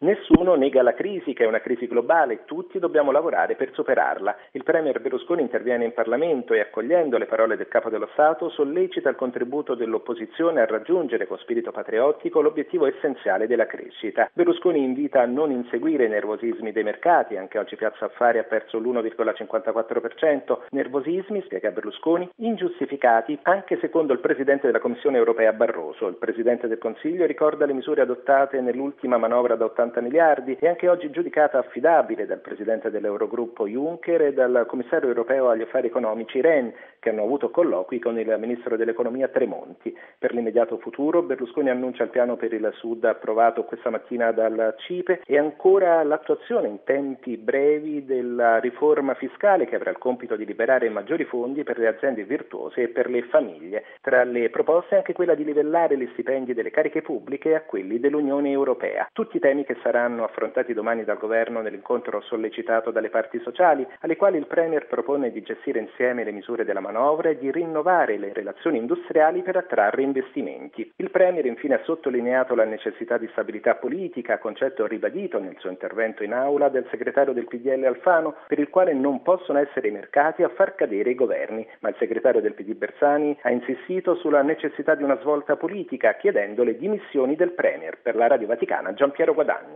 Nessuno nega la crisi, che è una crisi globale, tutti dobbiamo lavorare per superarla. Il premier Berlusconi interviene in Parlamento e, accogliendo le parole del Capo dello Stato, sollecita il contributo dell'opposizione a raggiungere con spirito patriottico l'obiettivo essenziale della crescita. Berlusconi invita a non inseguire i nervosismi dei mercati, anche oggi Piazza Affari ha perso l'1,54%, nervosismi, spiega Berlusconi, ingiustificati anche secondo il Presidente della Commissione europea Barroso. Il Presidente del Consiglio ricorda le misure adottate nell'ultima manovra da 80 miliardi e anche oggi giudicata affidabile dal Presidente dell'Eurogruppo Juncker e dal Commissario europeo agli affari economici Rehn, che hanno avuto colloqui con il Ministro dell'Economia Tremonti. Per l'immediato futuro Berlusconi annuncia il piano per il Sud approvato questa mattina dal CIPE e ancora l'attuazione in tempi brevi della riforma fiscale che avrà il compito di liberare maggiori fondi per le aziende virtuose e per le famiglie. Tra le proposte anche quella di livellare gli stipendi delle cariche pubbliche a quelli dell'Unione Europea. Tutti temi che saranno affrontati domani dal governo nell'incontro sollecitato dalle parti sociali, alle quali il Premier propone di gestire insieme le misure della manovra e di rinnovare le relazioni industriali per attrarre investimenti. Il Premier infine ha sottolineato la necessità di stabilità politica, concetto ribadito nel suo intervento in aula del segretario del PDL Alfano, per il quale non possono essere i mercati a far cadere i governi, ma il segretario del PD Bersani ha insistito sulla necessità di una svolta politica, chiedendo le dimissioni del Premier. Per la Radio Vaticana, Giampiero Guadagni.